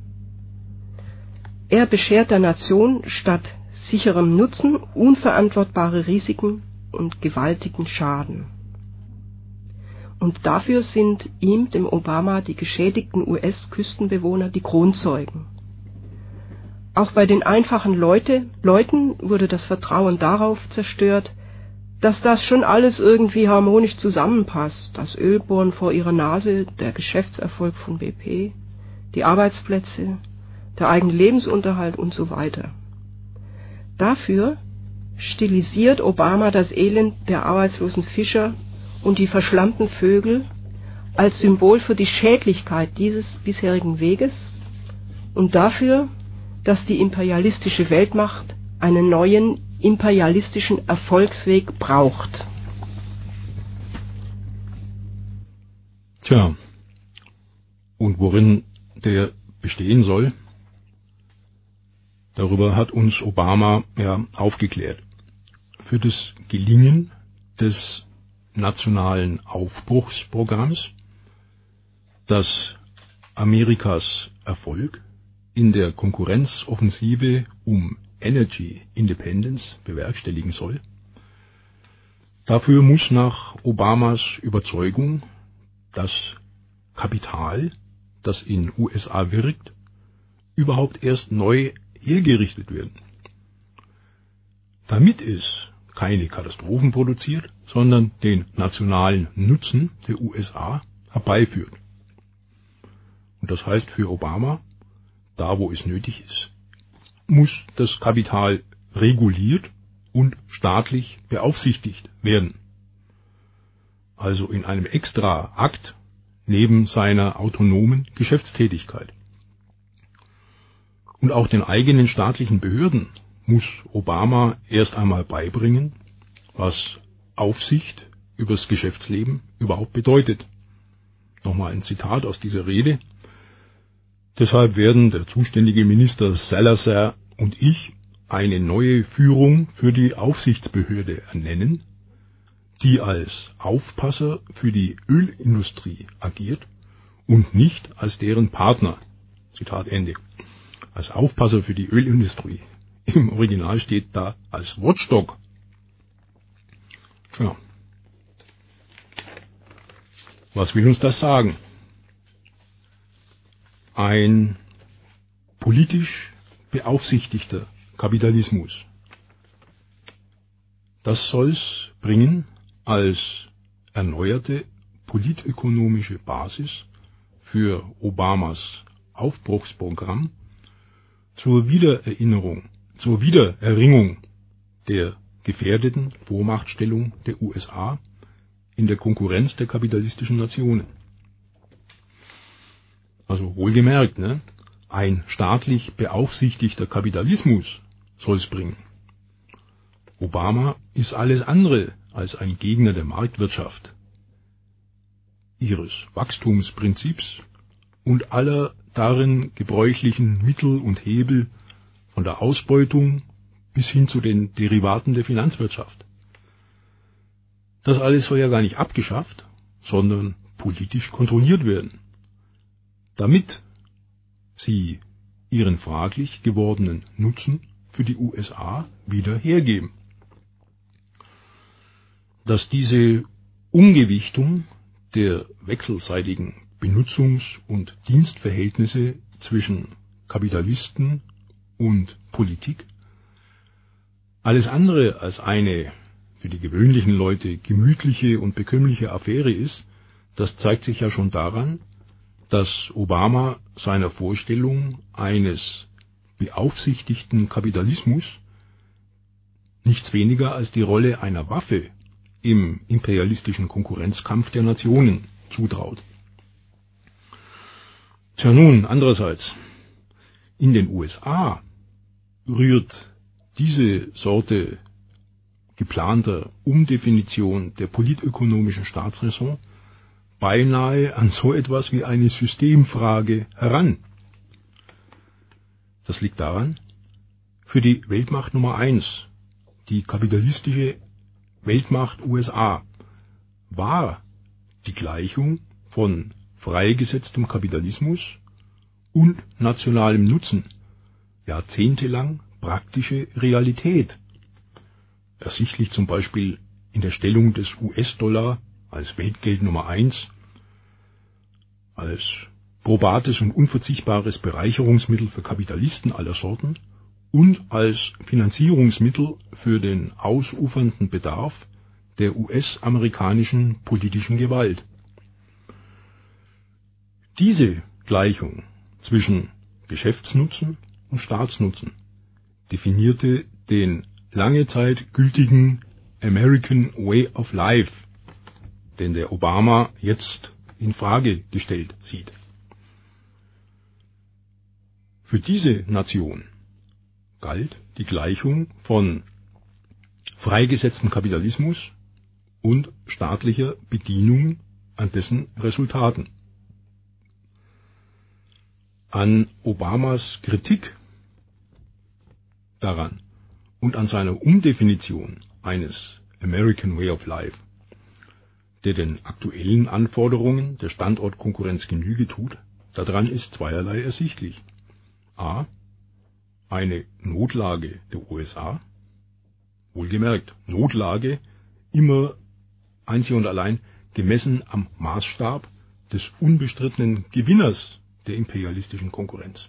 Er beschert der Nation statt sicherem Nutzen unverantwortbare Risiken und gewaltigen Schaden. Und dafür sind ihm, dem Obama, die geschädigten US-Küstenbewohner die Kronzeugen. Auch bei den einfachen Leuten wurde das Vertrauen darauf zerstört, dass das schon alles irgendwie harmonisch zusammenpasst. Das Ölbohren vor ihrer Nase, der Geschäftserfolg von BP, die Arbeitsplätze, der eigene Lebensunterhalt und so weiter. Dafür stilisiert Obama das Elend der arbeitslosen Fischer und die verschlammten Vögel als Symbol für die Schädlichkeit dieses bisherigen Weges und dafür, dass die imperialistische Weltmacht einen neuen imperialistischen Erfolgsweg braucht. Tja, und worin der bestehen soll, darüber hat uns Obama ja aufgeklärt. Für das Gelingen des nationalen Aufbruchsprogramms, das Amerikas Erfolg in der Konkurrenzoffensive um Energy Independence bewerkstelligen soll. Dafür muss nach Obamas Überzeugung das Kapital, das in USA wirkt, überhaupt erst neu hergerichtet werden, damit es keine Katastrophen produziert, sondern den nationalen Nutzen der USA herbeiführt. Und das heißt für Obama, da wo es nötig ist, muss das Kapital reguliert und staatlich beaufsichtigt werden. Also in einem Extra-Akt neben seiner autonomen Geschäftstätigkeit. Und auch den eigenen staatlichen Behörden muss Obama erst einmal beibringen, was Aufsicht übers Geschäftsleben überhaupt bedeutet. Nochmal ein Zitat aus dieser Rede. Deshalb werden der zuständige Minister Salazar und ich eine neue Führung für die Aufsichtsbehörde ernennen, die als Aufpasser für die Ölindustrie agiert und nicht als deren Partner. Zitat Ende. Als Aufpasser für die Ölindustrie. Im Original steht da als Watchdog. Tja. Was will uns das sagen? Ein politisch beaufsichtigter Kapitalismus. Das soll's bringen als erneuerte politökonomische Basis für Obamas Aufbruchsprogramm zur Wiedererringung der gefährdeten Vormachtstellung der USA in der Konkurrenz der kapitalistischen Nationen. Also wohlgemerkt, ne? Ein staatlich beaufsichtigter Kapitalismus soll es bringen. Obama ist alles andere als ein Gegner der Marktwirtschaft, ihres Wachstumsprinzips und aller darin gebräuchlichen Mittel und Hebel von der Ausbeutung bis hin zu den Derivaten der Finanzwirtschaft. Das alles soll ja gar nicht abgeschafft, sondern politisch kontrolliert werden, damit sie ihren fraglich gewordenen Nutzen für die USA wieder hergeben. Dass diese Umgewichtung der wechselseitigen Benutzungs- und Dienstverhältnisse zwischen Kapitalisten und Politik alles andere als eine für die gewöhnlichen Leute gemütliche und bekömmliche Affäre ist, das zeigt sich ja schon daran, dass Obama seiner Vorstellung eines beaufsichtigten Kapitalismus nichts weniger als die Rolle einer Waffe im imperialistischen Konkurrenzkampf der Nationen zutraut. Tja nun, andererseits, in den USA rührt diese Sorte geplanter Umdefinition der politökonomischen Staatsräson beinahe an so etwas wie eine Systemfrage heran. Das liegt daran, für die Weltmacht Nummer 1, die kapitalistische Weltmacht USA, war die Gleichung von freigesetztem Kapitalismus und nationalem Nutzen jahrzehntelang praktische Realität. Ersichtlich zum Beispiel in der Stellung des US-Dollar als Weltgeld Nummer 1, als probates und unverzichtbares Bereicherungsmittel für Kapitalisten aller Sorten und als Finanzierungsmittel für den ausufernden Bedarf der US-amerikanischen politischen Gewalt. Diese Gleichung zwischen Geschäftsnutzen und Staatsnutzen definierte den lange Zeit gültigen American Way of Life, den der Obama jetzt in Frage gestellt sieht. Für diese Nation galt die Gleichung von freigesetztem Kapitalismus und staatlicher Bedienung an dessen Resultaten. An Obamas Kritik daran und an seiner Umdefinition eines American Way of Life, der den aktuellen Anforderungen der Standortkonkurrenz Genüge tut, daran ist zweierlei ersichtlich. A. Eine Notlage der USA, wohlgemerkt, Notlage immer einzig und allein gemessen am Maßstab des unbestrittenen Gewinners der imperialistischen Konkurrenz.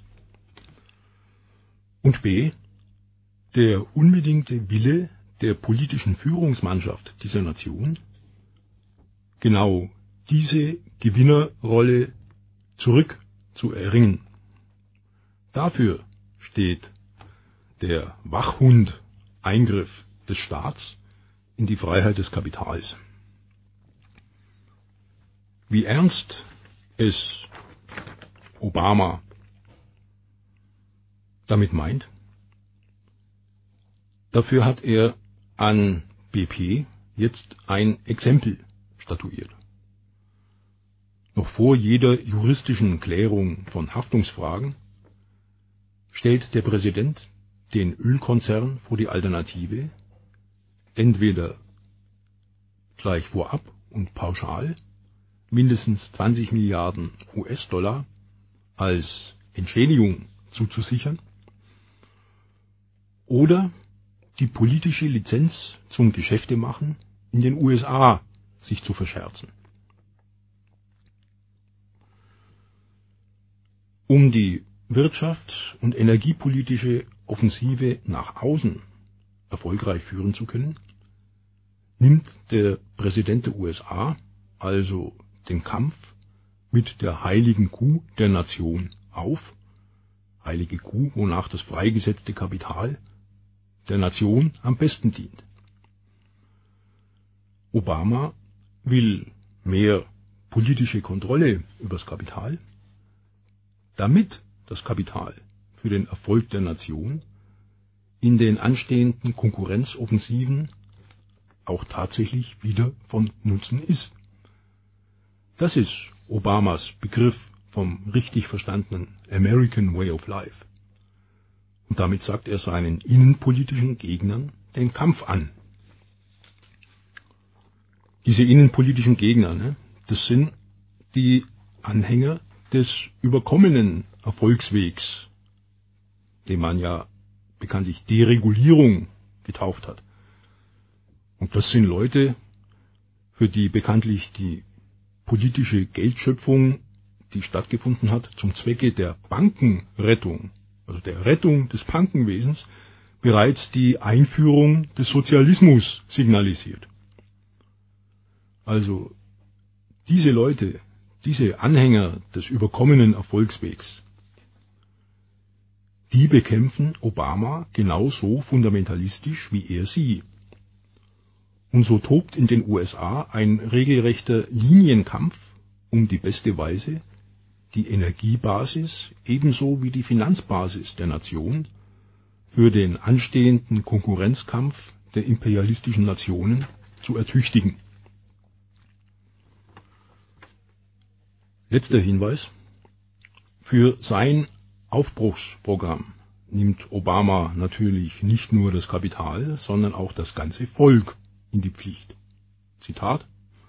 Und B. Der unbedingte Wille der politischen Führungsmannschaft dieser Nation, genau diese Gewinnerrolle zurückzuerringen. Dafür steht der Wachhund-Eingriff des Staats in die Freiheit des Kapitals. Wie ernst es Obama damit meint, dafür hat er an BP jetzt ein Exempel statuiert. Noch vor jeder juristischen Klärung von Haftungsfragen stellt der Präsident den Ölkonzern vor die Alternative, entweder gleich vorab und pauschal mindestens 20 Milliarden US-Dollar als Entschädigung zuzusichern oder die politische Lizenz zum Geschäftemachen in den USA sich zu verscherzen. Um die Wirtschafts- und energiepolitische Offensive nach außen erfolgreich führen zu können, nimmt der Präsident der USA also den Kampf mit der heiligen Kuh der Nation auf, heilige Kuh, wonach das freigesetzte Kapital der Nation am besten dient. Obama will mehr politische Kontrolle über das Kapital, damit das Kapital für den Erfolg der Nation in den anstehenden Konkurrenzoffensiven auch tatsächlich wieder von Nutzen ist. Das ist Obamas Begriff vom richtig verstandenen American Way of Life. Und damit sagt er seinen innenpolitischen Gegnern den Kampf an. Diese innenpolitischen Gegner, das sind die Anhänger des überkommenen Erfolgswegs, den man ja bekanntlich Deregulierung getauft hat. Und das sind Leute, für die bekanntlich die politische Geldschöpfung, die stattgefunden hat, zum Zwecke der Bankenrettung, also der Rettung des Bankenwesens, bereits die Einführung des Sozialismus signalisiert. Also diese Leute, diese Anhänger des überkommenen Erfolgswegs, die bekämpfen Obama genauso fundamentalistisch wie er sie. Und so tobt in den USA ein regelrechter Linienkampf um die beste Weise, die Energiebasis ebenso wie die Finanzbasis der Nation für den anstehenden Konkurrenzkampf der imperialistischen Nationen zu ertüchtigen. Letzter Hinweis. Für sein Aufbruchsprogramm nimmt Obama natürlich nicht nur das Kapital, sondern auch das ganze Volk in die Pflicht. Zitat: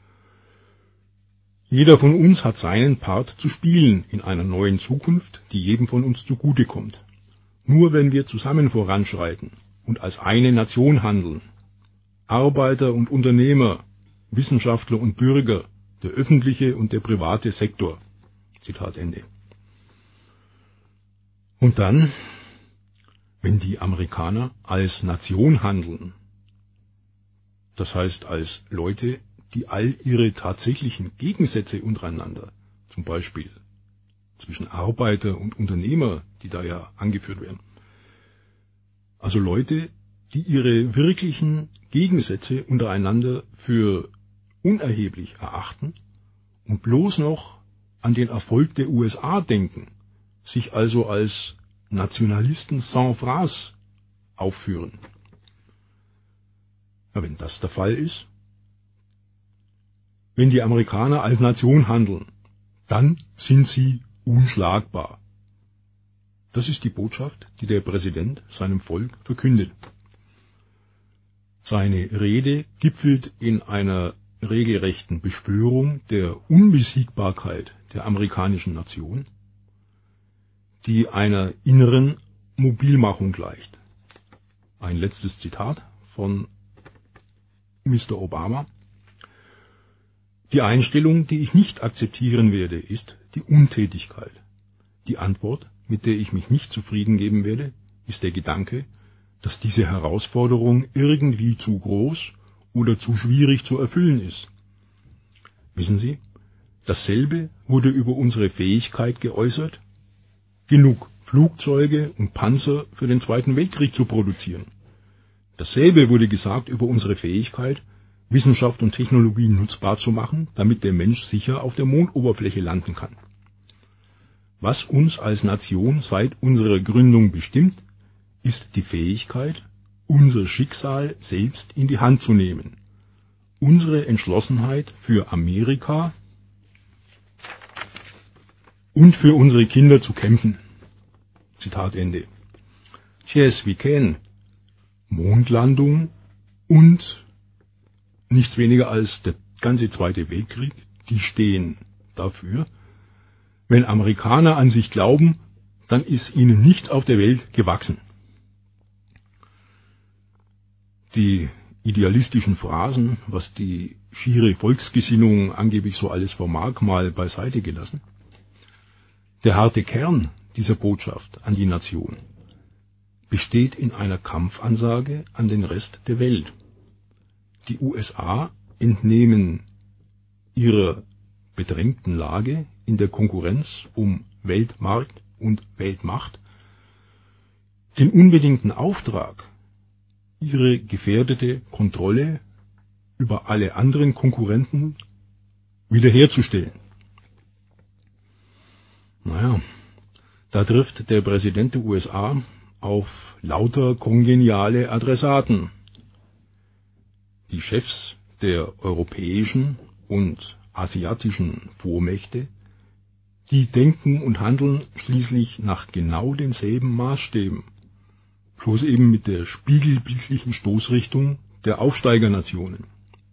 Jeder von uns hat seinen Part zu spielen in einer neuen Zukunft, die jedem von uns zugutekommt. Nur wenn wir zusammen voranschreiten und als eine Nation handeln, Arbeiter und Unternehmer, Wissenschaftler und Bürger, der öffentliche und der private Sektor. Zitat Ende. Und dann, wenn die Amerikaner als Nation handeln, das heißt als Leute, die all ihre tatsächlichen Gegensätze untereinander, zum Beispiel zwischen Arbeiter und Unternehmer, die da ja angeführt werden, also Leute, die ihre wirklichen Gegensätze untereinander für unerheblich erachten und bloß noch an den Erfolg der USA denken, sich also als Nationalisten sans phrase aufführen. Ja, wenn das der Fall ist, wenn die Amerikaner als Nation handeln, dann sind sie unschlagbar. Das ist die Botschaft, die der Präsident seinem Volk verkündet. Seine Rede gipfelt in einer regelrechten Beschwörung der Unbesiegbarkeit der amerikanischen Nation, die einer inneren Mobilmachung gleicht. Ein letztes Zitat von Mr. Obama. Die Einstellung, die ich nicht akzeptieren werde, ist die Untätigkeit. Die Antwort, mit der ich mich nicht zufrieden geben werde, ist der Gedanke, dass diese Herausforderung irgendwie zu groß oder zu schwierig zu erfüllen ist. Wissen Sie, dasselbe wurde über unsere Fähigkeit geäußert, genug Flugzeuge und Panzer für den Zweiten Weltkrieg zu produzieren. Dasselbe wurde gesagt über unsere Fähigkeit, Wissenschaft und Technologie nutzbar zu machen, damit der Mensch sicher auf der Mondoberfläche landen kann. Was uns als Nation seit unserer Gründung bestimmt, ist die Fähigkeit, unser Schicksal selbst in die Hand zu nehmen, unsere Entschlossenheit für Amerika und für unsere Kinder zu kämpfen. Zitat Ende. Yes, we can. Mondlandung und nichts weniger als der ganze Zweite Weltkrieg, die stehen dafür. Wenn Amerikaner an sich glauben, dann ist ihnen nichts auf der Welt gewachsen. Die idealistischen Phrasen, was die schiere Volksgesinnung angeblich so alles vermag, mal beiseite gelassen. Der harte Kern dieser Botschaft an die Nation besteht in einer Kampfansage an den Rest der Welt. Die USA entnehmen ihrer bedrängten Lage in der Konkurrenz um Weltmarkt und Weltmacht den unbedingten Auftrag, ihre gefährdete Kontrolle über alle anderen Konkurrenten wiederherzustellen. Naja, da trifft der Präsident der USA auf lauter kongeniale Adressaten. Die Chefs der europäischen und asiatischen Vormächte, die denken und handeln schließlich nach genau denselben Maßstäben bloß eben mit der spiegelbildlichen Stoßrichtung der Aufsteigernationen.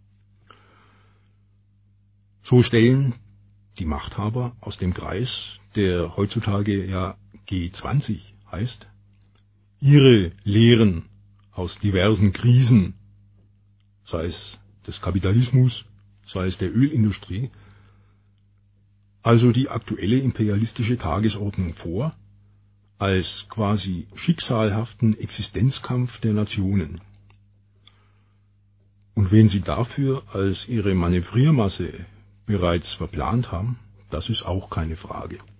So stellen die Machthaber aus dem Kreis, der heutzutage ja G20 heißt, ihre Lehren aus diversen Krisen, sei es des Kapitalismus, sei es der Ölindustrie, also die aktuelle imperialistische Tagesordnung vor, als quasi schicksalhaften Existenzkampf der Nationen. Und wen sie dafür als ihre Manövriermasse bereits verplant haben, das ist auch keine Frage.